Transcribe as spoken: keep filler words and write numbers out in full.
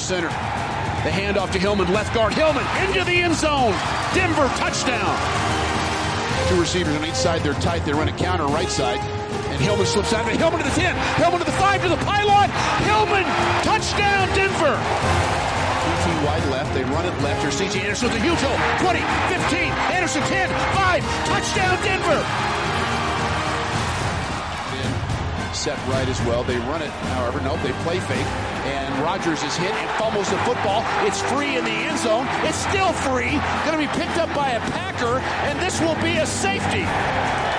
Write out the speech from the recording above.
center. The handoff to Hillman, left guard. Hillman into the end zone. Denver touchdown. Two receivers on each side. They're tight. They run a counter right side. And Hillman slips out. And Hillman to the ten. Hillman to the five, to the pylon. Hillman, touchdown Denver. C T wide left. They run it left. Here's C J Anderson with a huge hole. twenty, fifteen. Anderson ten, five. Touchdown Denver. Set right as well. They run it, however. Nope, they play fake. And Rodgers is hit and fumbles the football. It's free in the end zone. It's still free. Going to be picked up by a Packer, and this will be a safety.